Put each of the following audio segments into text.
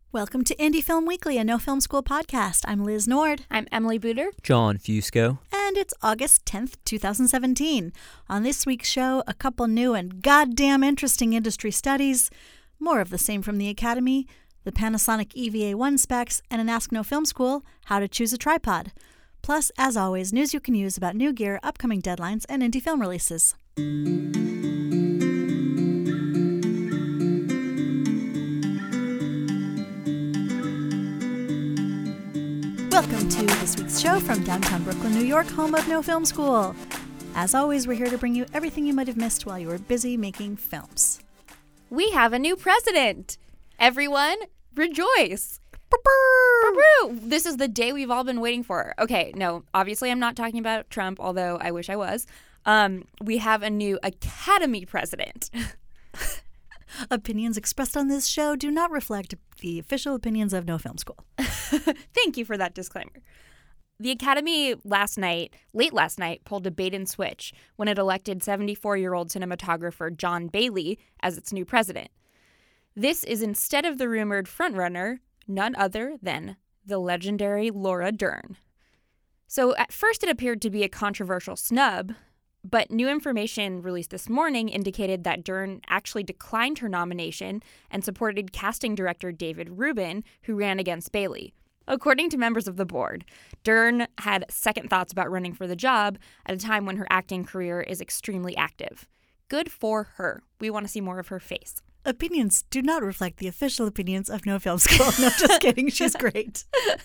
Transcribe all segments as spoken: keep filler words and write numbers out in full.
Welcome to Indie Film Weekly, a No Film School podcast. I'm Liz Nord. I'm Emily Booter. John Fusco. And it's August tenth, twenty seventeen. On this week's show, a couple new and goddamn interesting industry studies, more of the same from the Academy, the Panasonic E V A one specs, and an Ask No Film School, how to choose a tripod. Plus, as always, news you can use about new gear, upcoming deadlines, and indie film releases. Welcome to this week's show from downtown Brooklyn, New York, home of No Film School. As always, we're here to bring you everything you might have missed while you were busy making films. We have a new president. Everyone, rejoice. This is the day we've all been waiting for. Okay, no, obviously I'm not talking about Trump, although I wish I was. Um, we have a new Academy president. Opinions expressed on this show do not reflect the official opinions of No Film School. Thank you for that disclaimer. The Academy last night, late last night, pulled a bait and switch when it elected seventy-four-year-old cinematographer John Bailey as its new president. This is instead of the rumored frontrunner, none other than the legendary Laura Dern. So at first it appeared to be a controversial snub, but new information released this morning indicated that Dern actually declined her nomination and supported casting director David Rubin, who ran against Bailey. According to members of the board, Dern had second thoughts about running for the job at a time when her acting career is extremely active. Good for her. We want to see more of her face. Opinions do not reflect the official opinions of No Film School. No, just kidding. She's great.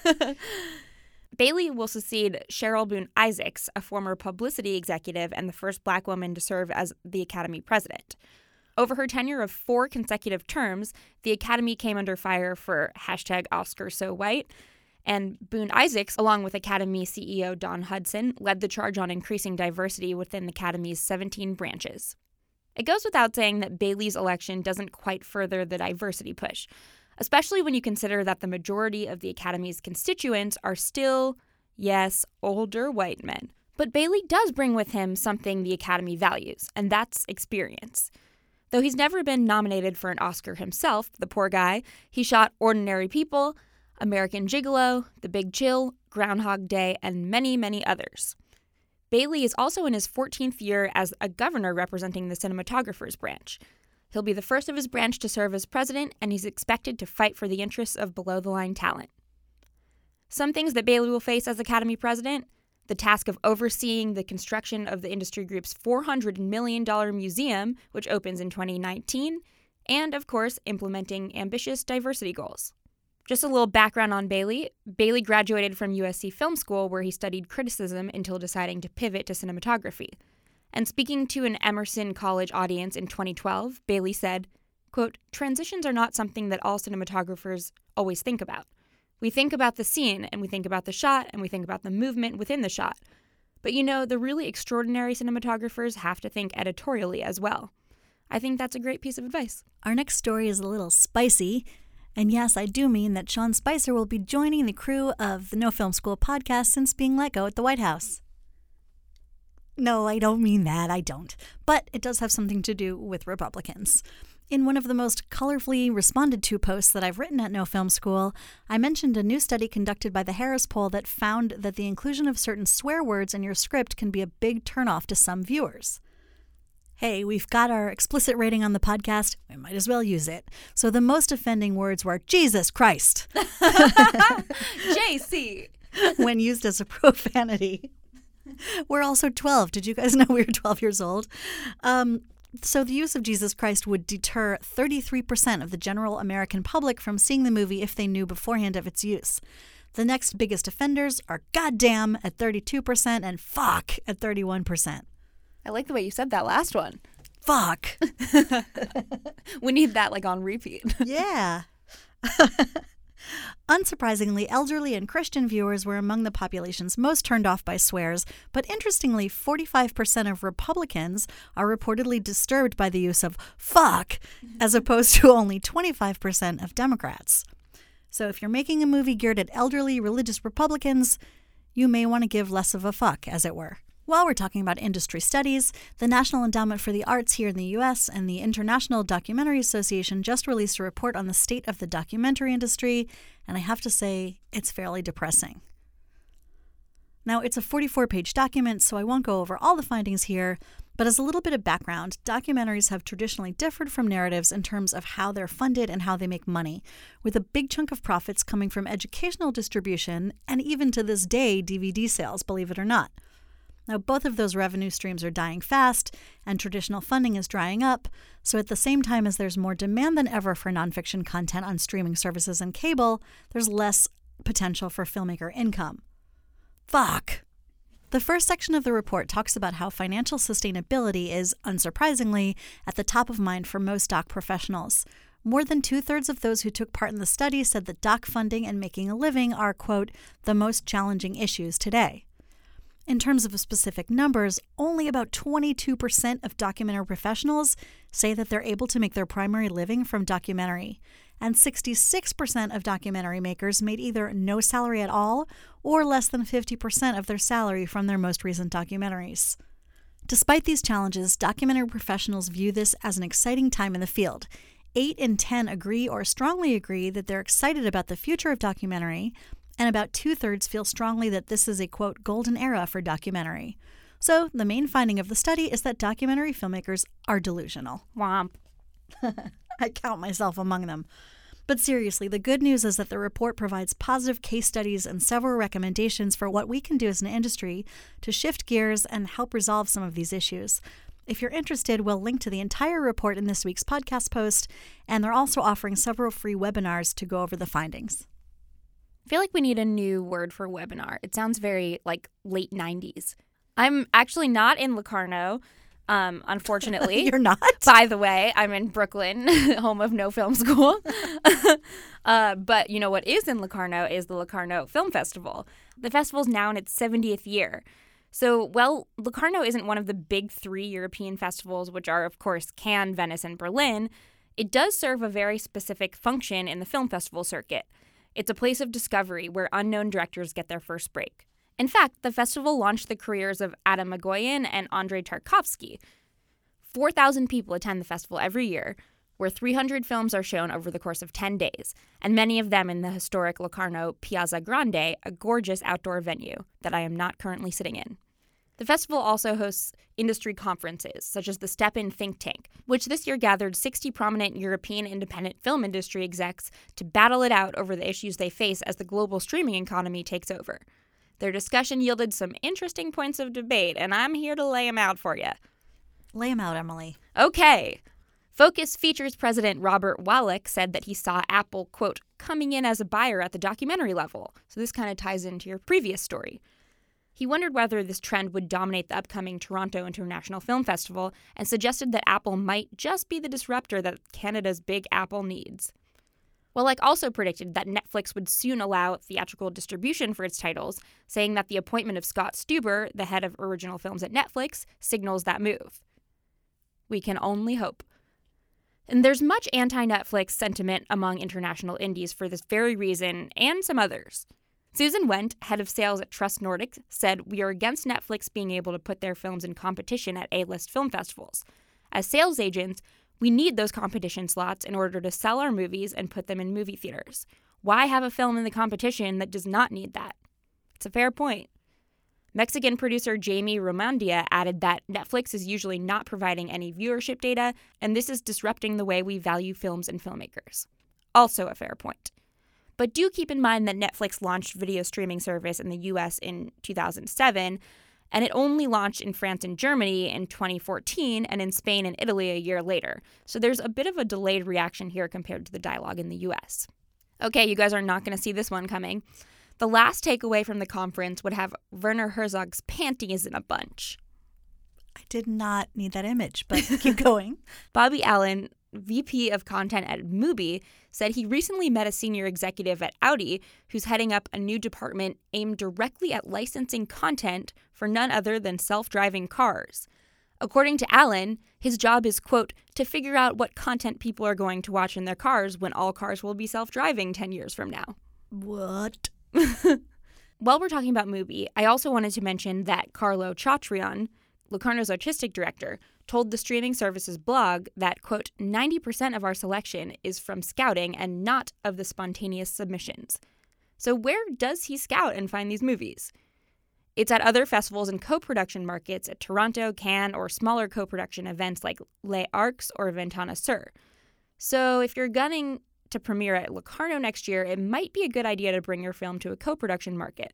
Bailey will succeed Cheryl Boone Isaacs, a former publicity executive and the first Black woman to serve as the Academy president. Over her tenure of four consecutive terms, the Academy came under fire for hashtag Oscar So White, and Boone Isaacs, along with Academy C E O Don Hudson, led the charge on increasing diversity within the Academy's seventeen branches. It goes without saying that Bailey's election doesn't quite further the diversity push, especially when you consider that the majority of the Academy's constituents are still, yes, older white men. But Bailey does bring with him something the Academy values, and that's experience. Though he's never been nominated for an Oscar himself, the poor guy, he shot Ordinary People, American Gigolo, The Big Chill, Groundhog Day, and many, many others. Bailey is also in his fourteenth year as a governor representing the cinematographer's branch. He'll be the first of his branch to serve as president, and he's expected to fight for the interests of below-the-line talent. Some things that Bailey will face as Academy president: the task of overseeing the construction of the industry group's four hundred million dollars museum, which opens in twenty nineteen, and, of course, implementing ambitious diversity goals. Just a little background on Bailey. Bailey graduated from U S C Film School, where he studied criticism until deciding to pivot to cinematography. And speaking to an Emerson College audience in twenty twelve, Bailey said, quote, "Transitions are not something that all cinematographers always think about. We think about the scene, and we think about the shot, and we think about the movement within the shot. But you know, the really extraordinary cinematographers have to think editorially as well." I think that's a great piece of advice. Our next story is a little spicy. And yes, I do mean that Sean Spicer will be joining the crew of the No Film School podcast since being let go at the White House. No, I don't mean that. I don't. But it does have something to do with Republicans. In one of the most colorfully responded to posts that I've written at No Film School, I mentioned a new study conducted by the Harris Poll that found that the inclusion of certain swear words in your script can be a big turnoff to some viewers. Hey, we've got our explicit rating on the podcast. We might as well use it. So the most offending words were Jesus Christ. J C. When used as a profanity. We're also twelve. Did you guys know we were twelve years old? Um, so the use of Jesus Christ would deter thirty-three percent of the general American public from seeing the movie if they knew beforehand of its use. The next biggest offenders are goddamn at thirty-two percent and fuck at thirty-one percent. I like the way you said that last one. Fuck. We need that like on repeat. Yeah. Unsurprisingly, elderly and Christian viewers were among the populations most turned off by swears, but interestingly, forty-five percent of Republicans are reportedly disturbed by the use of fuck, as opposed to only twenty-five percent of Democrats. So if you're making a movie geared at elderly religious Republicans, you may want to give less of a fuck, as it were. While we're talking about industry studies, the National Endowment for the Arts here in the U S and the International Documentary Association just released a report on the state of the documentary industry, and I have to say, it's fairly depressing. Now, it's a forty-four page document, so I won't go over all the findings here, but as a little bit of background, documentaries have traditionally differed from narratives in terms of how they're funded and how they make money, with a big chunk of profits coming from educational distribution and even to this day, D V D sales, believe it or not. Now, both of those revenue streams are dying fast, and traditional funding is drying up, so at the same time as there's more demand than ever for nonfiction content on streaming services and cable, there's less potential for filmmaker income. Fuck! The first section of the report talks about how financial sustainability is, unsurprisingly, at the top of mind for most doc professionals. More than two-thirds of those who took part in the study said that doc funding and making a living are, quote, the most challenging issues today. In terms of specific numbers, only about twenty-two percent of documentary professionals say that they're able to make their primary living from documentary, and sixty-six percent of documentary makers made either no salary at all or less than fifty percent of their salary from their most recent documentaries. Despite these challenges, documentary professionals view this as an exciting time in the field. Eight in ten agree or strongly agree that they're excited about the future of documentary, and about two-thirds feel strongly that this is a, quote, golden era for documentary. So the main finding of the study is that documentary filmmakers are delusional. Womp. I count myself among them. But seriously, the good news is that the report provides positive case studies and several recommendations for what we can do as an industry to shift gears and help resolve some of these issues. If you're interested, we'll link to the entire report in this week's podcast post, and they're also offering several free webinars to go over the findings. I feel like we need a new word for webinar. It sounds very, like, late nineties. I'm actually not in Locarno, um, unfortunately. You're not? By the way, I'm in Brooklyn, home of No Film School. uh, but you know what is in Locarno is the Locarno Film Festival. The festival's now in its seventieth year. So, well, Locarno isn't one of the big three European festivals, which are, of course, Cannes, Venice, and Berlin. It does serve a very specific function in the film festival circuit. It's a place of discovery where unknown directors get their first break. In fact, the festival launched the careers of Adam Magoyan and Andrei Tarkovsky. four thousand people attend the festival every year, where three hundred films are shown over the course of ten days, and many of them in the historic Locarno Piazza Grande, a gorgeous outdoor venue that I am not currently sitting in. The festival also hosts industry conferences, such as the Step In Think Tank, which this year gathered sixty prominent European independent film industry execs to battle it out over the issues they face as the global streaming economy takes over. Their discussion yielded some interesting points of debate, and I'm here to lay them out for you. Lay them out, Emily. Okay. Focus Features president Robert Wallach said that he saw Apple, quote, coming in as a buyer at the documentary level. So this kind of ties into your previous story. He wondered whether this trend would dominate the upcoming Toronto International Film Festival and suggested that Apple might just be the disruptor that Canada's Big Apple needs. Wallach also predicted that Netflix would soon allow theatrical distribution for its titles, saying that the appointment of Scott Stuber, the head of original films at Netflix, signals that move. We can only hope. And there's much anti-Netflix sentiment among international indies for this very reason and some others. Susan Wendt, head of sales at Trust Nordic, said, "We are against Netflix being able to put their films in competition at A-list film festivals. As sales agents, we need those competition slots in order to sell our movies and put them in movie theaters. Why have a film in the competition that does not need that?" It's a fair point. Mexican producer Jamie Romandia added that Netflix is usually not providing any viewership data, and this is disrupting the way we value films and filmmakers. Also a fair point. But do keep in mind that Netflix launched video streaming service in the U S in two thousand seven, and it only launched in France and Germany in twenty fourteen and in Spain and Italy a year later. So there's a bit of a delayed reaction here compared to the dialogue in the U S. Okay, you guys are not going to see this one coming. The last takeaway from the conference would have Werner Herzog's panties in a bunch. I did not need that image, but keep going. Bobby Allen, V P of content at Mubi, said he recently met a senior executive at Audi who's heading up a new department aimed directly at licensing content for none other than self-driving cars. According to Allen, his job is, quote, to figure out what content people are going to watch in their cars when all cars will be self-driving ten years from now. What? While we're talking about movie, I also wanted to mention that Carlo Chatrian, Locarno's artistic director, told the streaming service's blog that, quote, ninety percent of our selection is from scouting and not of the spontaneous submissions. So where does he scout and find these movies? It's at other festivals and co-production markets at Toronto, Cannes, or smaller co-production events like Les Arcs or Ventana Sur. So if you're gunning to premiere at Locarno next year, it might be a good idea to bring your film to a co-production market.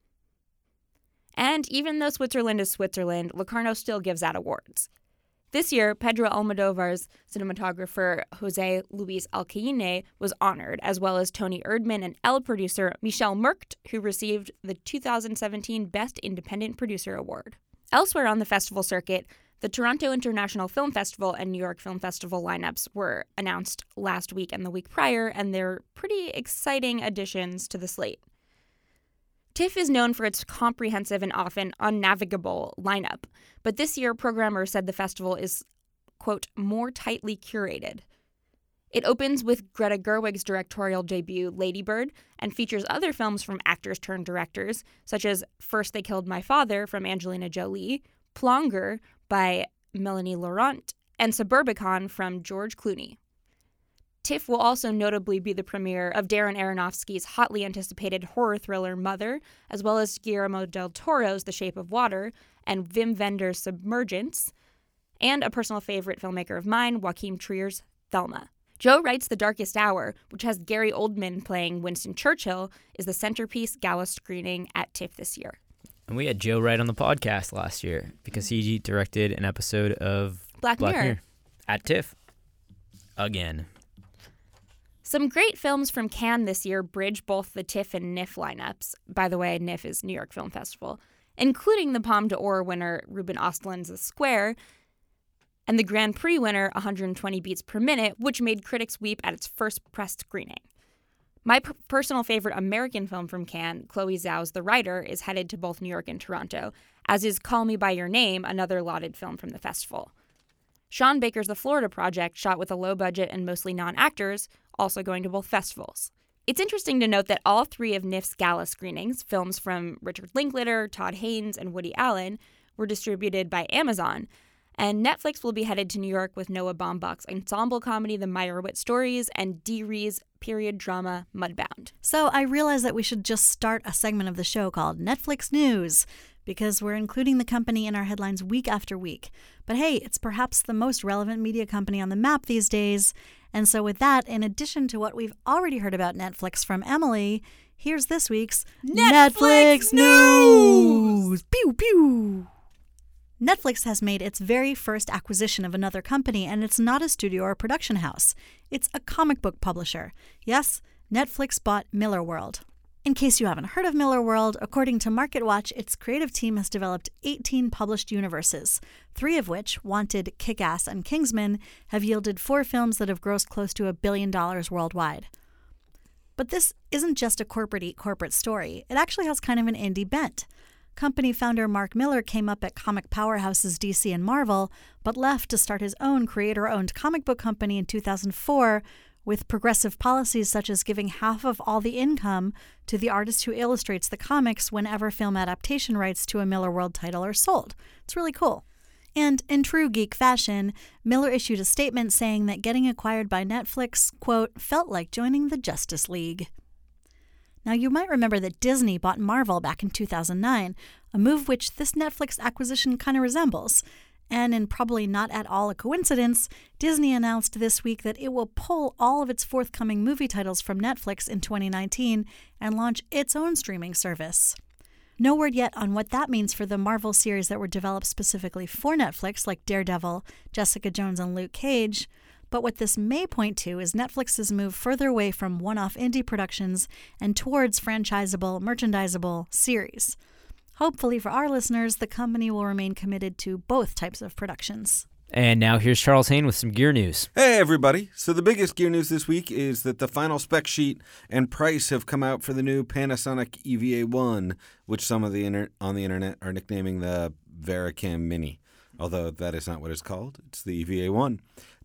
And even though Switzerland is Switzerland, Locarno still gives out awards. This year, Pedro Almodovar's cinematographer Jose Luis Alcaine was honored, as well as Tony Erdmann and Elle producer Michel Merkt, who received the two thousand seventeen Best Independent Producer Award. Elsewhere on the festival circuit, the Toronto International Film Festival and New York Film Festival lineups were announced last week and the week prior, and they're pretty exciting additions to the slate. TIFF is known for its comprehensive and often unnavigable lineup, but this year programmers said the festival is, quote, more tightly curated. It opens with Greta Gerwig's directorial debut, Lady Bird, and features other films from actors-turned-directors, such as First They Killed My Father from Angelina Jolie, Plonger by Melanie Laurent, and Suburbicon from George Clooney. TIFF will also notably be the premiere of Darren Aronofsky's hotly anticipated horror thriller Mother, as well as Guillermo del Toro's The Shape of Water and Wim Wenders' Submergence, and a personal favorite filmmaker of mine, Joachim Trier's Thelma. Joe Wright's The Darkest Hour, which has Gary Oldman playing Winston Churchill, is the centerpiece gala screening at TIFF this year. And we had Joe Wright on the podcast last year because he directed an episode of Black, Black Mirror. Mirror at TIFF. Again. Some great films from Cannes this year bridge both the TIFF and N I F lineups. By the way, N I F is New York Film Festival, including the Palme d'Or winner Ruben Östlund's The Square and the Grand Prix winner one hundred twenty Beats Per Minute, which made critics weep at its first press screening. My p- personal favorite American film from Cannes, Chloe Zhao's The Writer, is headed to both New York and Toronto, as is Call Me By Your Name, another lauded film from the festival. Sean Baker's The Florida Project, shot with a low budget and mostly non-actors, also going to both festivals. It's interesting to note that all three of N I F's gala screenings, films from Richard Linklater, Todd Haynes, and Woody Allen, were distributed by Amazon, and Netflix will be headed to New York with Noah Baumbach's ensemble comedy The Meyerowitz Stories and Dee Rees' period drama Mudbound. So I realized that we should just start a segment of the show called Netflix News, because we're including the company in our headlines week after week. But hey, it's perhaps the most relevant media company on the map these days. And so with that, in addition to what we've already heard about Netflix from Emily, here's this week's Netflix Netflix News! Pew, pew! Netflix has made its very first acquisition of another company, and it's not a studio or production house. It's a comic book publisher. Yes, Netflix bought Millarworld. In case you haven't heard of Millarworld, according to MarketWatch, its creative team has developed eighteen published universes, three of which, Wanted, Kick-Ass, and Kingsman, have yielded four films that have grossed close to a billion dollars worldwide. But this isn't just a corporate corporate story. It actually has kind of an indie bent. Company founder Mark Millar came up at comic powerhouses D C and Marvel, but left to start his own creator-owned comic book company in two thousand four, with progressive policies such as giving half of all the income to the artist who illustrates the comics whenever film adaptation rights to a Millarworld title are sold. It's really cool. And in true geek fashion, Millar issued a statement saying that getting acquired by Netflix, quote, felt like joining the Justice League. Now, you might remember that Disney bought Marvel back in two thousand nine, a move which this Netflix acquisition kind of resembles. And in probably not at all a coincidence, Disney announced this week that it will pull all of its forthcoming movie titles from Netflix in twenty nineteen and launch its own streaming service. No word yet on what that means for the Marvel series that were developed specifically for Netflix, like Daredevil, Jessica Jones, and Luke Cage. But what this may point to is Netflix's move further away from one-off indie productions and towards franchisable, merchandisable series. Hopefully for our listeners, the company will remain committed to both types of productions. And now here's Charles Hain with some gear news. Hey, everybody. So the biggest gear news this week is that the final spec sheet and price have come out for the new Panasonic E V A one, which some of the inter- on the internet are nicknaming the VariCam Mini, although that is not what it's called. It's the E V A one.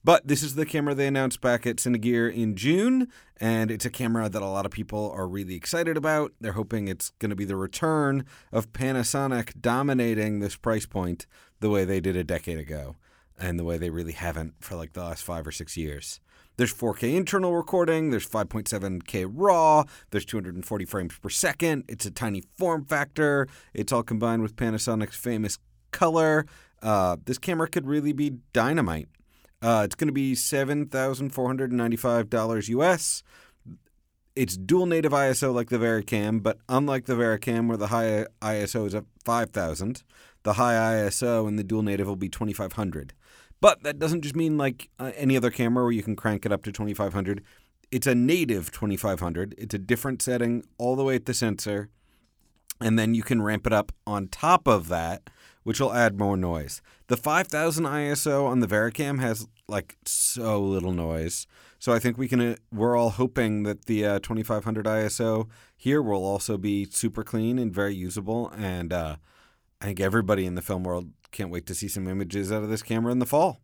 But this is the camera they announced back at Cinegear in June, and it's a camera that a lot of people are really excited about. They're hoping it's going to be the return of Panasonic dominating this price point the way they did a decade ago, and the way they really haven't for like the last five or six years. There's four K internal recording, there's five point seven K RAW, there's two hundred forty frames per second, it's a tiny form factor, it's all combined with Panasonic's famous color. Uh, this camera could really be dynamite. Uh, it's going to be seven thousand four hundred ninety-five dollars U S. It's dual native I S O like the VariCam, but unlike the VariCam where the high I S O is at five thousand, the high I S O in the dual native will be twenty-five hundred. But that doesn't just mean like uh, any other camera where you can crank it up to twenty-five hundred. It's a native twenty-five hundred. It's a different setting all the way at the sensor. And then you can ramp it up on top of that, which will add more noise. The five thousand I S O on the VariCam has like so little noise. So I think we can, uh, we're all hoping that the uh, twenty-five hundred I S O here will also be super clean and very usable. And uh, I think everybody in the film world can't wait to see some images out of this camera in the fall.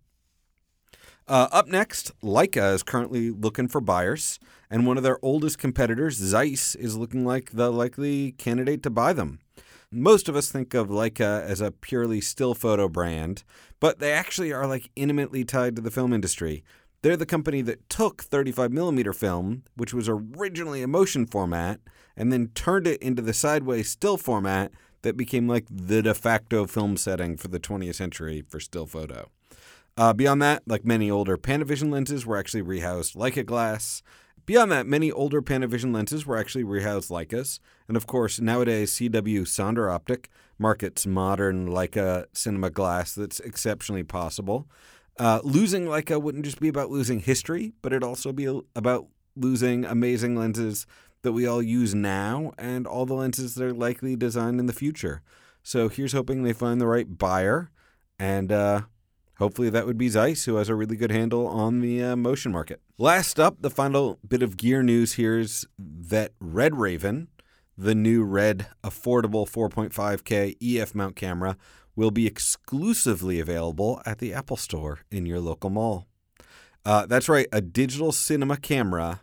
Uh, up next, Leica is currently looking for buyers, and one of their oldest competitors, Zeiss, is looking like the likely candidate to buy them. Most of us think of Leica as a purely still photo brand, but they actually are like intimately tied to the film industry. They're the company that took thirty-five millimeter film, which was originally a motion format, and then turned it into the sideways still format that became like the de facto film setting for the twentieth century for still photo. Uh, beyond that, like many older Panavision lenses were actually rehoused Leica glass. Beyond that, many older Panavision lenses were actually rehoused Leicas. And of course, nowadays, C W Sonder Optic markets modern Leica cinema glass that's exceptionally possible. Uh, losing Leica wouldn't just be about losing history, but it'd also be about losing amazing lenses that we all use now and all the lenses that are likely designed in the future. So here's hoping they find the right buyer, and uh, hopefully that would be Zeiss, who has a really good handle on the uh, motion market. Last up, the final bit of gear news here is that RedRaven, the new Red affordable four point five K E F mount camera, will be exclusively available at the Apple Store in your local mall. Uh, that's right, a digital cinema camera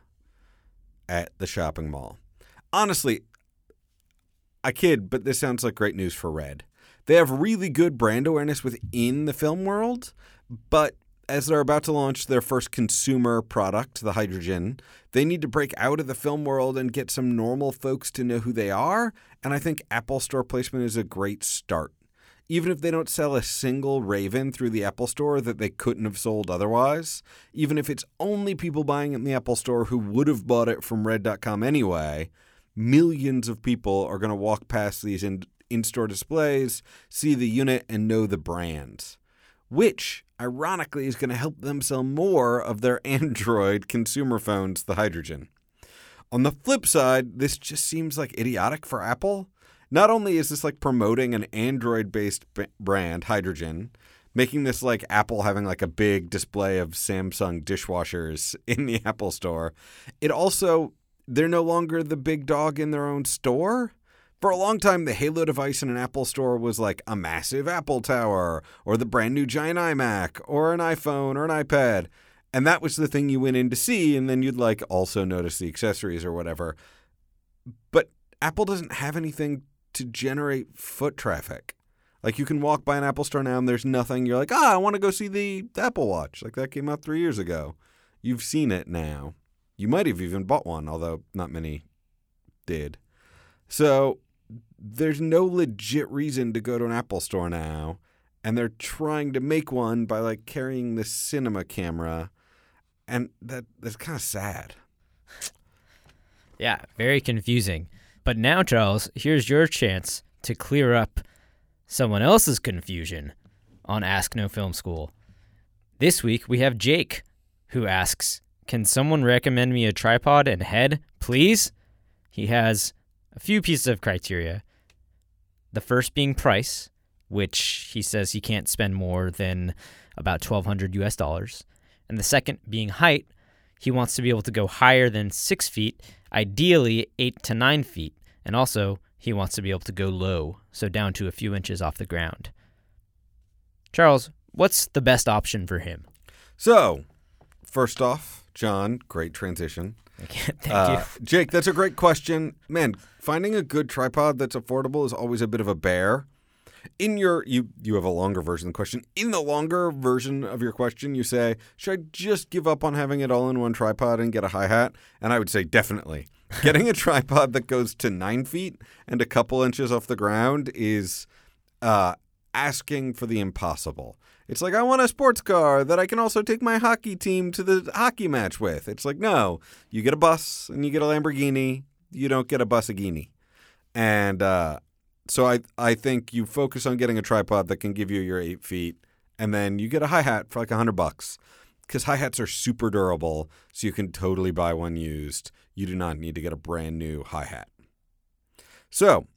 at the shopping mall. Honestly, I kid, but this sounds like great news for Red. They have really good brand awareness within the film world, but as they're about to launch their first consumer product, the Hydrogen, they need to break out of the film world and get some normal folks to know who they are, and I think Apple Store placement is a great start. Even if they don't sell a single Raven through the Apple Store that they couldn't have sold otherwise, even if it's only people buying it in the Apple Store who would have bought it from Red dot com anyway, millions of people are going to walk past these in, in-store displays, see the unit, and know the brand, which, ironically, is going to help them sell more of their Android consumer phones, the Hydrogen. On the flip side, this just seems like idiotic for Apple. Not only is this like promoting an Android-based b- brand, Hydrogen, making this like Apple having like a big display of Samsung dishwashers in the Apple Store, it also, they're no longer the big dog in their own store. For a long time, the Halo device in an Apple Store was like a massive Apple Tower or the brand new giant iMac or an iPhone or an iPad. And that was the thing you went in to see, and then you'd like also notice the accessories or whatever. But Apple doesn't have anything to generate foot traffic. Like you can walk by an Apple Store now and there's nothing. You're like, ah, I want to go see the Apple Watch. Like that came out three years ago. You've seen it now. You might have even bought one, although not many did. So there's no legit reason to go to an Apple Store now. And they're trying to make one by like carrying the cinema camera. And that that's kind of sad. Yeah, very confusing. But now, Charles, here's your chance to clear up someone else's confusion on Ask No Film School. This week, we have Jake, who asks, can someone recommend me a tripod and head, please? He has a few pieces of criteria. The first being price, which he says he can't spend more than about twelve hundred U S dollars. And the second being height, he wants to be able to go higher than six feet, ideally eight to nine feet. And also, he wants to be able to go low, so down to a few inches off the ground. Charles, what's the best option for him? So, first off, John, great transition. Thank Uh, you. Jake, that's a great question. Man, finding a good tripod that's affordable is always a bit of a bear. In your, you, you have a longer version of the question. In the longer version of your question, you say, should I just give up on having it all in one tripod and get a hi-hat? And I would say definitely. Getting a tripod that goes to nine feet and a couple inches off the ground is uh, asking for the impossible. It's like, I want a sports car that I can also take my hockey team to the hockey match with. It's like, no, you get a bus and you get a Lamborghini. You don't get a Busagini. And uh, so I, I think you focus on getting a tripod that can give you your eight feet, and then you get a hi-hat for like a hundred bucks. Because hi-hats are super durable, so you can totally buy one used. You do not need to get a brand new hi-hat. So,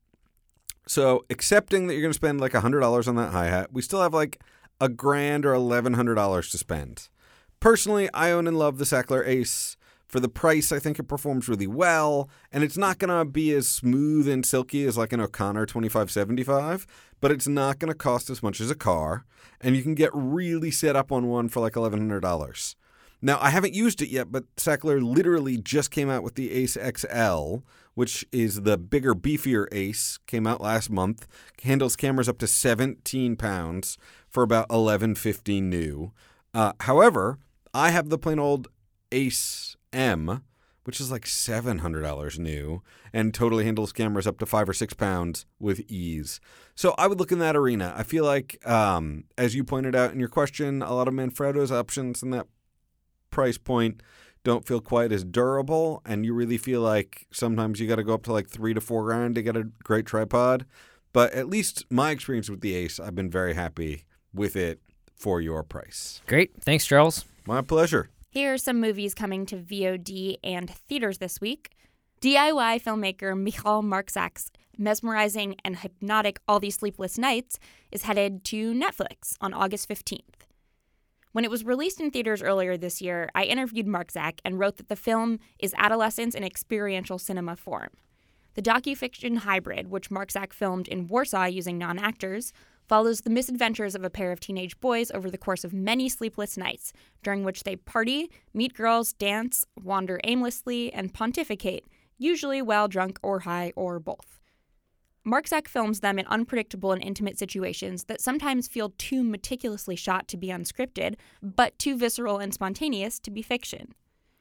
so accepting that you're going to spend like one hundred dollars on that hi-hat, we still have like a grand or eleven hundred dollars to spend. Personally, I own and love the Sackler Ace. For the price, I think it performs really well, and it's not going to be as smooth and silky as like an O'Connor twenty-five seventy-five, but it's not going to cost as much as a car, and you can get really set up on one for like eleven hundred dollars. Now, I haven't used it yet, but Sackler literally just came out with the Ace X L, which is the bigger, beefier Ace, came out last month, handles cameras up to seventeen pounds for about eleven fifty new. Uh, however, I have the plain old Ace M, which is like seven hundred dollars new, and totally handles cameras up to five or six pounds with ease. So I would look in that arena. I feel like, um, as you pointed out in your question, a lot of Manfrotto's options in that price point don't feel quite as durable, and you really feel like sometimes you got to go up to like three to four grand to get a great tripod. But at least my experience with the Ace, I've been very happy with it for your price. Great. Thanks, Charles. My pleasure. Here are some movies coming to V O D and theaters this week. D I Y filmmaker Michal Marczak's mesmerizing and hypnotic All These Sleepless Nights is headed to Netflix on August fifteenth. When it was released in theaters earlier this year, I interviewed Marczak and wrote that the film is adolescence in experiential cinema form. The docufiction hybrid, which Marczak filmed in Warsaw using non-actors, follows the misadventures of a pair of teenage boys over the course of many sleepless nights, during which they party, meet girls, dance, wander aimlessly, and pontificate, usually while drunk or high or both. Marczak films them in unpredictable and intimate situations that sometimes feel too meticulously shot to be unscripted, but too visceral and spontaneous to be fiction.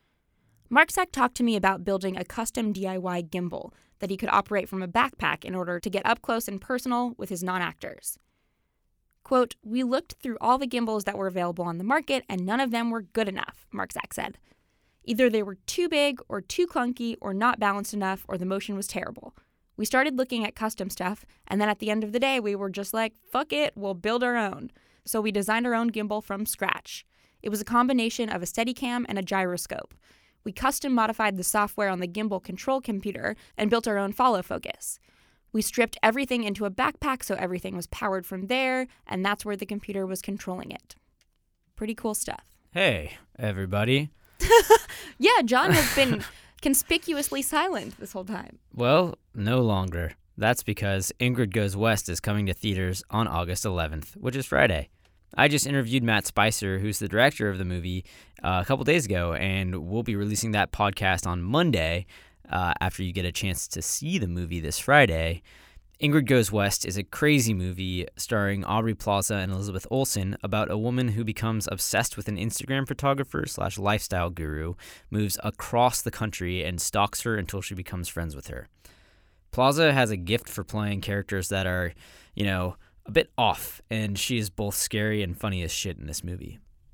Marczak talked to me about building a custom D I Y gimbal that he could operate from a backpack in order to get up close and personal with his non-actors. Quote, "We looked through all the gimbals that were available on the market, and none of them were good enough," Marczak said. "Either they were too big or too clunky or not balanced enough, or the motion was terrible. We started looking at custom stuff, and then at the end of the day, we were just like, fuck it, we'll build our own. So we designed our own gimbal from scratch. It was a combination of a Steadicam and a gyroscope. We custom modified the software on the gimbal control computer and built our own follow focus. We stripped everything into a backpack so everything was powered from there, and that's where the computer was controlling it." Pretty cool stuff. Hey, everybody. Yeah, John has been conspicuously silent this whole time. Well, no longer. That's because Ingrid Goes West is coming to theaters on August eleventh, which is Friday. I just interviewed Matt Spicer, who's the director of the movie, uh, a couple days ago, and we'll be releasing that podcast on Monday uh, after you get a chance to see the movie this Friday. Ingrid Goes West is a crazy movie starring Aubrey Plaza and Elizabeth Olsen about a woman who becomes obsessed with an Instagram photographer slash lifestyle guru, moves across the country, and stalks her until she becomes friends with her. Plaza has a gift for playing characters that are, you know, a bit off, and she is both scary and funny as shit in this movie.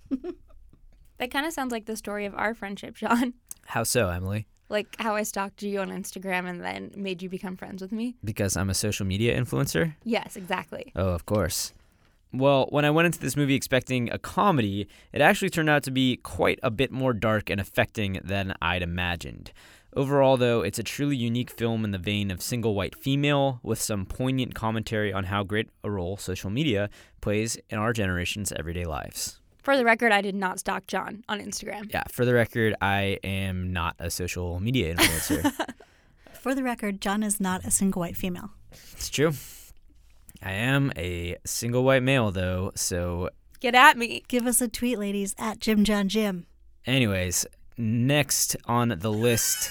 That kind of sounds like the story of our friendship, John. How so, Emily? Like how I stalked you on Instagram and then made you become friends with me. Because I'm a social media influencer? Yes, exactly. Oh, of course. Well, when I went into this movie expecting a comedy, it actually turned out to be quite a bit more dark and affecting than I'd imagined. Overall, though, it's a truly unique film in the vein of Single White Female, with some poignant commentary on how great a role social media plays in our generation's everyday lives. For the record, I did not stalk John on Instagram. Yeah, for the record, I am not a social media influencer. For the record, John is not a single white female. It's true. I am a single white male, though, so... Get at me. Give us a tweet, ladies, at Jim John Jim. Anyways, next on the list.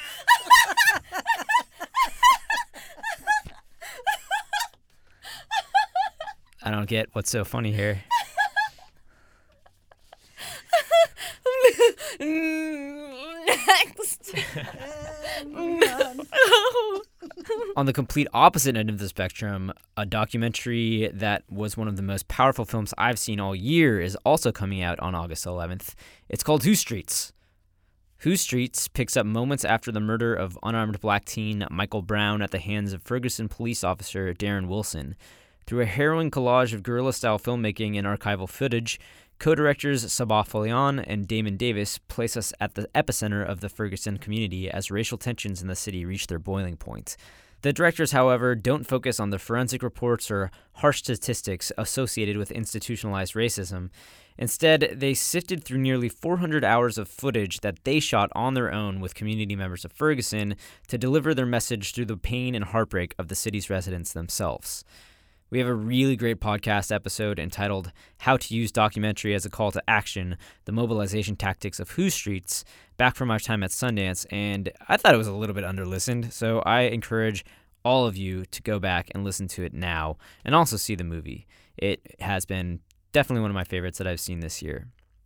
I don't get what's so funny here. Next. On the complete opposite end of the spectrum, a documentary that was one of the most powerful films I've seen all year is also coming out on August eleventh. It's called Who Streets? Who Streets picks up moments after the murder of unarmed black teen Michael Brown at the hands of Ferguson police officer Darren Wilson. Through a harrowing collage of guerrilla-style filmmaking and archival footage, co-directors Sabah Folion and Damon Davis place us at the epicenter of the Ferguson community as racial tensions in the city reach their boiling point. The directors, however, don't focus on the forensic reports or harsh statistics associated with institutionalized racism. Instead, they sifted through nearly four hundred hours of footage that they shot on their own with community members of Ferguson to deliver their message through the pain and heartbreak of the city's residents themselves. We have a really great podcast episode entitled How to Use Documentary as a Call to Action, the Mobilization Tactics of Who Streets, back from our time at Sundance, and I thought it was a little bit under-listened, so I encourage all of you to go back and listen to it now, and also see the movie. It has been definitely one of my favorites that I've seen this year.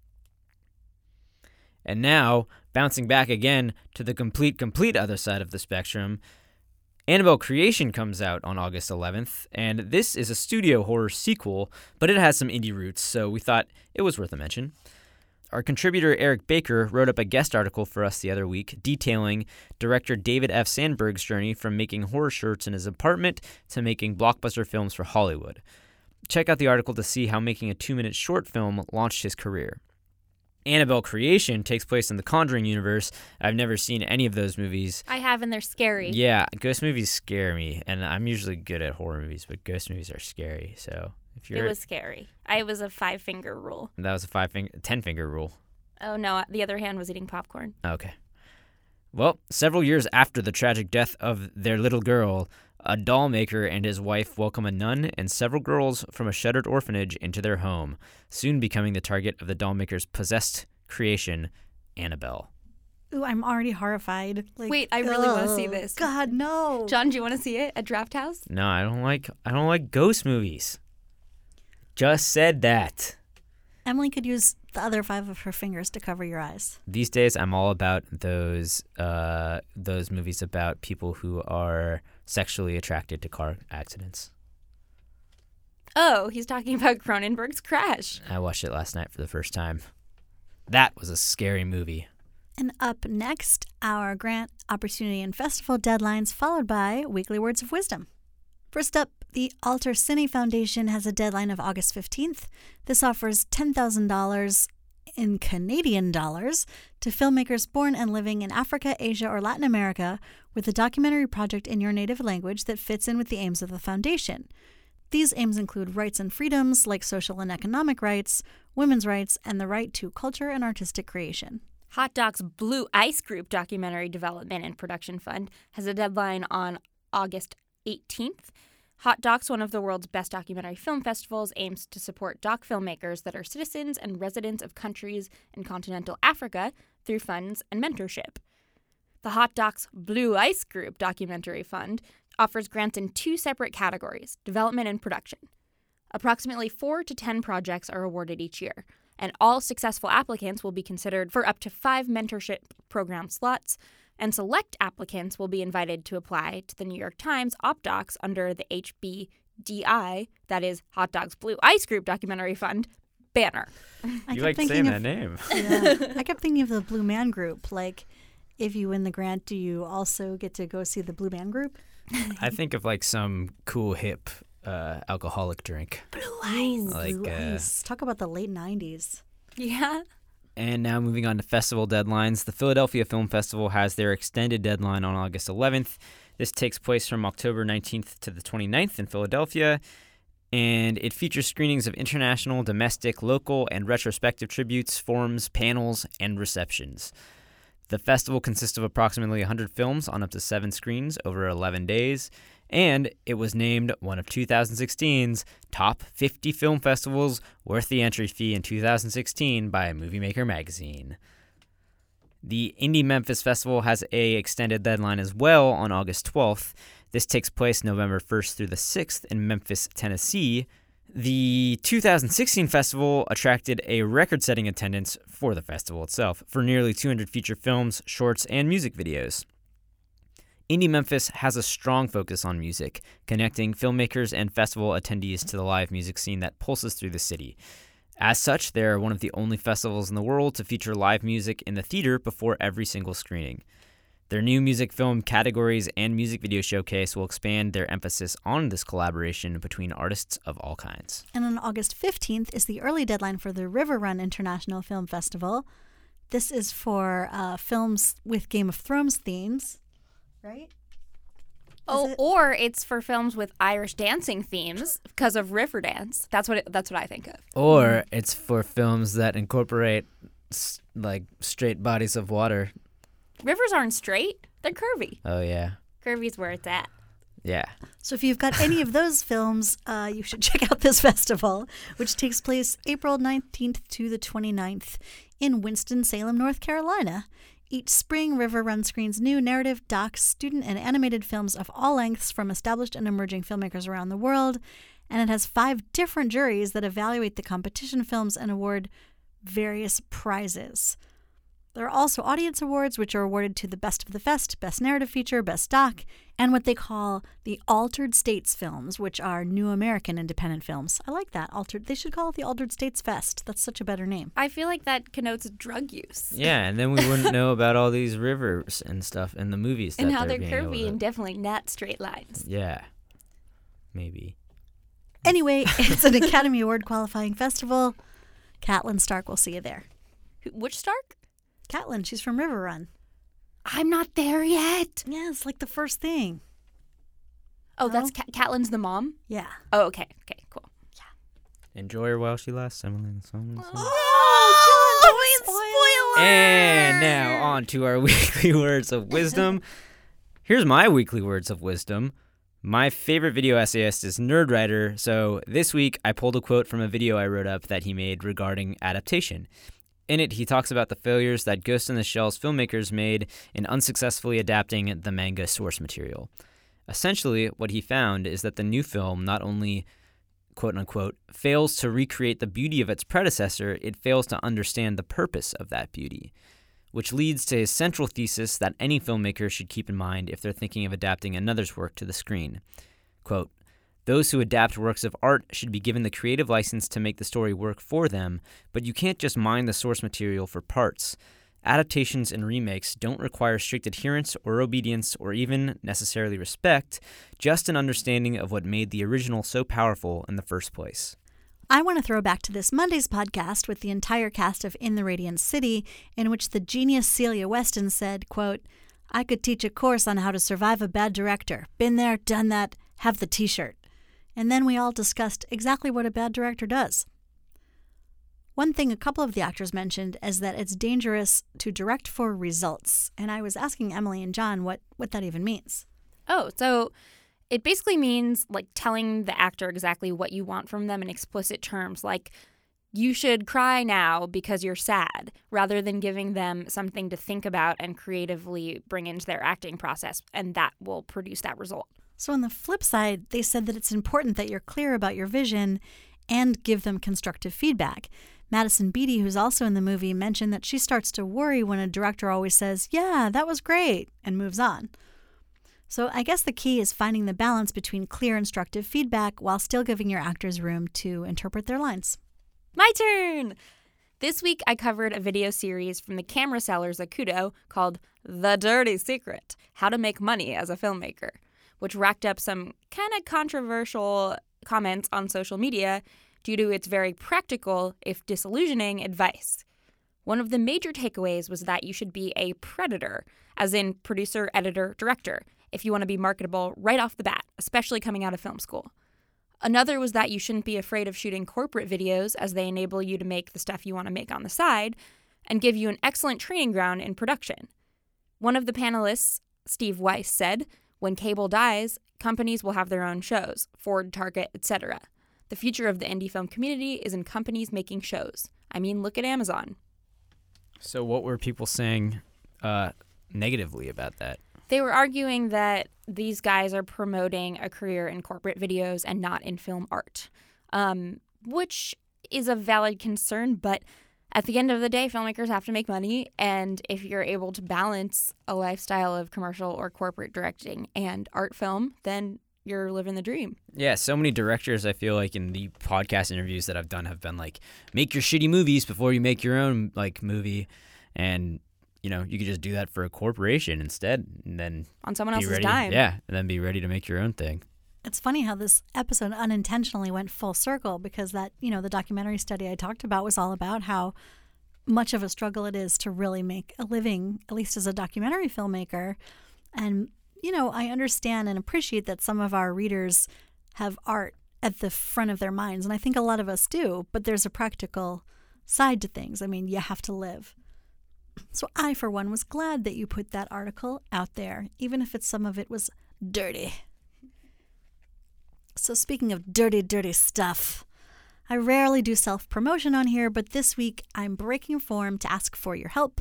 And now, bouncing back again to the complete, complete other side of the spectrum, Annabelle Creation comes out on August eleventh, and this is a studio horror sequel, but it has some indie roots, so we thought it was worth a mention. Our contributor Eric Baker wrote up a guest article for us the other week detailing director David F. Sandberg's journey from making horror shorts in his apartment to making blockbuster films for Hollywood. Check out the article to see how making a two-minute short film launched his career. Annabelle Creation takes place in the Conjuring universe. I've never seen any of those movies. I have, and they're scary. Yeah, ghost movies scare me, and I'm usually good at horror movies, but ghost movies are scary. So if you're, It was scary. I was a five-finger rule. that was a five finger, ten finger rule. Oh, no, the other hand was eating popcorn. Okay. Well, several years after the tragic death of their little girl, a doll maker and his wife welcome a nun and several girls from a shuttered orphanage into their home, soon becoming the target of the doll maker's possessed creation, Annabelle. Ooh, I'm already horrified. Like, Wait, I really wanna see ugh, this. God, no. John, do you want to see it at Draft House? No, I don't like I don't like ghost movies. Just said that. Emily could use the other five of her fingers to cover your eyes. These days, I'm all about those uh, those movies about people who are sexually attracted to car accidents. Oh, he's talking about Cronenberg's Crash. I watched it last night for the first time. That was a scary movie. And up next, our grant, opportunity, and festival deadlines, followed by weekly words of wisdom. First up, the Alter Cine Foundation has a deadline of August fifteenth. This offers ten thousand dollars in Canadian dollars to filmmakers born and living in Africa, Asia, or Latin America with a documentary project in your native language that fits in with the aims of the foundation. These aims include rights and freedoms like social and economic rights, women's rights, and the right to culture and artistic creation. Hot Docs Blue Ice Group Documentary Development and Production Fund has a deadline on August eighteenth. Hot Docs, one of the world's best documentary film festivals, aims to support doc filmmakers that are citizens and residents of countries in continental Africa through funds and mentorship. The Hot Docs Blue Ice Group Documentary Fund offers grants in two separate categories, development and production. Approximately four to ten projects are awarded each year, and all successful applicants will be considered for up to five mentorship program slots, and select applicants will be invited to apply to the New York Times OpDocs under the H B D I, that is Hot Docs Blue Ice Group Documentary Fund, banner. I You kept like thinking saying of- that name. Yeah, I kept thinking of the Blue Man Group. Like, if you win the grant, do you also get to go see the Blue Man Group? I think of like some cool hip uh, alcoholic drink. Blue Ice. Like, Blue uh, Ice. Talk about the late nineties. Yeah. And now moving on to festival deadlines. The Philadelphia Film Festival has their extended deadline on August eleventh. This takes place from October nineteenth to the twenty-ninth in Philadelphia, and it features screenings of international, domestic, local, and retrospective tributes, forums, panels, and receptions. The festival consists of approximately one hundred films on up to seven screens over eleven days, And it was named one of two thousand sixteen's top fifty film festivals worth the entry fee in two thousand sixteen by Movie Maker magazine. The Indie Memphis Festival has a extended deadline as well on August twelfth. This takes place November first through the sixth in Memphis, Tennessee. The two thousand sixteen festival attracted a record-setting attendance for the festival itself for nearly two hundred feature films, shorts, and music videos. Indie Memphis has a strong focus on music, connecting filmmakers and festival attendees to the live music scene that pulses through the city. As such, they're one of the only festivals in the world to feature live music in the theater before every single screening. Their new music film categories and music video showcase will expand their emphasis on this collaboration between artists of all kinds. And on August fifteenth is the early deadline for the River Run International Film Festival. This is for uh, films with Game of Thrones themes. Right? Oh, it? or it's for films with Irish dancing themes because of Riverdance. That's what it, that's what I think of. Or it's for films that incorporate s- like straight bodies of water. Rivers aren't straight; they're curvy. Oh yeah, Curvy's where it's at. yeah. So if you've got any of those films, uh, you should check out this festival, which takes place April nineteenth to the twenty-ninth in Winston-Salem, North Carolina. Each spring, River Run screens new narrative, docs, student, and animated films of all lengths from established and emerging filmmakers around the world, and it has five different juries that evaluate the competition films and award various prizes. There are also audience awards, which are awarded to the best of the fest, best narrative feature, best doc, and what they call the Altered States films, which are new American independent films. I like that. Altered. They should call it the Altered States Fest. That's such a better name. I feel like that connotes drug use. Yeah, and then we wouldn't know about all these rivers and stuff in the movies. And that how they're they're being able curvy to- and definitely not straight lines. Yeah, maybe. Anyway, it's an Academy Award qualifying festival. Catelyn Stark will see you there. Who- Which Stark? Catelyn, she's from River Run. I'm not there yet. Yeah, it's like the first thing. Oh, No? that's Cat- Catelyn's the mom? Yeah. Oh, okay. Okay, cool. Enjoy her while she lasts. Emily and Solomon. Oh, spoiler! And now on to our weekly words of wisdom. Here's my weekly words of wisdom. My favorite video essayist is Nerdwriter, so this week I pulled a quote from a video I wrote up that he made regarding adaptation. In it, he talks about the failures that Ghost in the Shell's filmmakers made in unsuccessfully adapting the manga source material. Essentially, what he found is that the new film not only, quote-unquote, fails to recreate the beauty of its predecessor, it fails to understand the purpose of that beauty, which leads to his central thesis that any filmmaker should keep in mind if they're thinking of adapting another's work to the screen. Quote, "Those who adapt works of art should be given the creative license to make the story work for them, but you can't just mine the source material for parts. Adaptations and remakes don't require strict adherence or obedience or even necessarily respect, just an understanding of what made the original so powerful in the first place." I want to throw back to this Monday's podcast with the entire cast of In the Radiant City, in which the genius Celia Weston said, quote, "I could teach a course on how to survive a bad director. Been there, done that, have the t-shirt." And then we all discussed exactly what a bad director does. One thing a couple of the actors mentioned is that it's dangerous to direct for results. And I was asking Emily and John what, what that even means. Oh, so it basically means like telling the actor exactly what you want from them in explicit terms, like you should cry now because you're sad, rather than giving them something to think about and creatively bring into their acting process, and that will produce that result. So on the flip side, they said that it's important that you're clear about your vision and give them constructive feedback. Madison Beatty, who's also in the movie, mentioned that she starts to worry when a director always says, "Yeah, that was great," and moves on. So I guess the key is finding the balance between clear, instructive feedback while still giving your actors room to interpret their lines. My turn! This week I covered a video series from the camera sellers at Kudo called The Dirty Secret, How to Make Money as a Filmmaker, which racked up some kind of controversial comments on social media due to its very practical, if disillusioning, advice. One of the major takeaways was that you should be a predator, as in producer, editor, director, if you want to be marketable right off the bat, especially coming out of film school. Another was that you shouldn't be afraid of shooting corporate videos, as they enable you to make the stuff you want to make on the side and give you an excellent training ground in production. One of the panelists, Steve Weiss, said, "When cable dies, companies will have their own shows, Ford, Target, et cetera. The future of the indie film community is in companies making shows. I mean, look at Amazon. So what were people saying uh, negatively about that? They were arguing that these guys are promoting a career in corporate videos and not in film art, um, which is a valid concern, but at the end of the day, filmmakers have to make money, and if you're able to balance a lifestyle of commercial or corporate directing and art film, then you're living the dream. Yeah, so many directors, I feel like, in the podcast interviews that I've done have been like, make your shitty movies before you make your own like movie, and you know, you could just do that for a corporation instead, and then on someone be else's ready, dime. Yeah, and then be ready to make your own thing. It's funny how this episode unintentionally went full circle because that, you know, the documentary study I talked about was all about how much of a struggle it is to really make a living, at least as a documentary filmmaker. And, you know, I understand and appreciate that some of our readers have art at the front of their minds, and I think a lot of us do, but there's a practical side to things. I mean, you have to live. So I, for one, was glad that you put that article out there, even if it's some of it was dirty. So speaking of dirty, dirty stuff, I rarely do self-promotion on here, but this week I'm breaking form to ask for your help.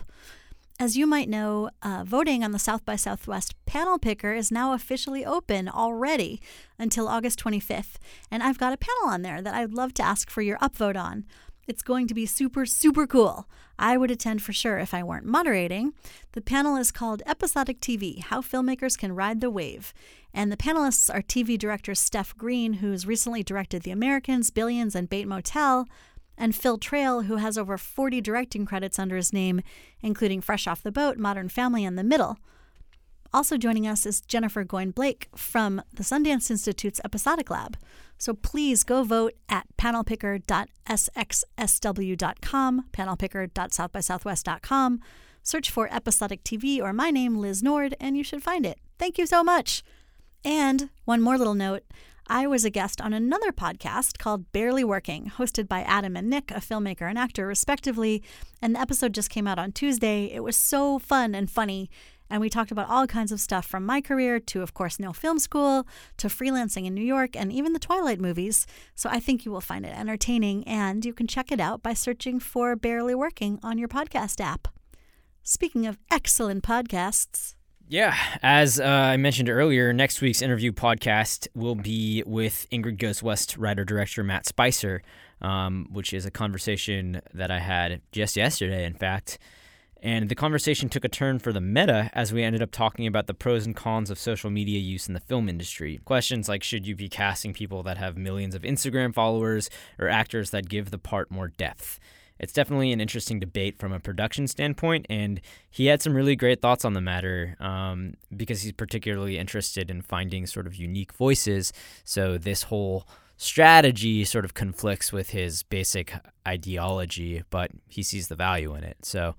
As you might know, uh, voting on the South by Southwest panel picker is now officially open already until August twenty-fifth, and I've got a panel on there that I'd love to ask for your upvote on. It's going to be super, super cool. I would attend for sure if I weren't moderating. The panel is called Episodic T V, How Filmmakers Can Ride the Wave. And the panelists are T V director Steph Green, who's recently directed The Americans, Billions, and Bait Motel, and Phil Trail, who has over forty directing credits under his name, including Fresh Off the Boat, Modern Family, and The Middle. Also joining us is Jennifer Goyne-Blake from the Sundance Institute's Episodic Lab. So please go vote at panel picker dot s x s w dot com, panel picker dot south by southwest dot com. Search for Episodic T V or my name, Liz Nord, and you should find it. Thank you so much. And one more little note. I was a guest on another podcast called Barely Working, hosted by Adam and Nick, a filmmaker and actor, respectively, and the episode just came out on Tuesday. It was so fun and funny, and we talked about all kinds of stuff from my career to, of course, No Film School, to freelancing in New York, and even the Twilight movies. So I think you will find it entertaining, and you can check it out by searching for Barely Working on your podcast app. Speaking of excellent podcasts... Yeah, as uh, I mentioned earlier, next week's interview podcast will be with Ingrid Goes West writer-director Matt Spicer, um, which is a conversation that I had just yesterday, in fact. And the conversation took a turn for the meta as we ended up talking about the pros and cons of social media use in the film industry. Questions like, should you be casting people that have millions of Instagram followers or actors that give the part more depth? It's definitely an interesting debate from a production standpoint, and he had some really great thoughts on the matter um, because he's particularly interested in finding sort of unique voices. So this whole strategy sort of conflicts with his basic ideology, but he sees the value in it. So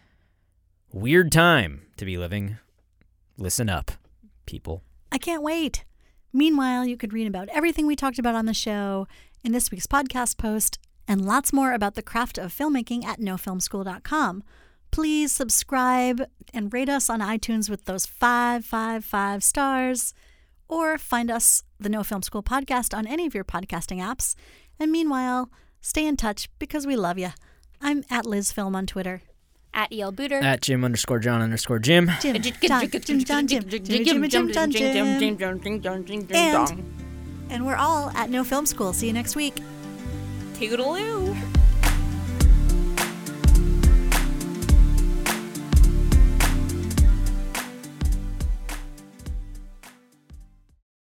weird time to be living. Listen up, people. I can't wait. Meanwhile, you could read about everything we talked about on the show in this week's podcast post, and lots more about the craft of filmmaking at no film school dot com. Please subscribe and rate us on iTunes with those five, five, five stars, or find us, the No Film School podcast, on any of your podcasting apps. And meanwhile, stay in touch because we love you. I'm at Liz Film on Twitter. At E L Booter. At Jim underscore John underscore Jim. Jim, John, Jim, John, Jim, Jim, Jim, Jim, John, Jim. And, and we're all at No Film School. See you next week. Toodaloo.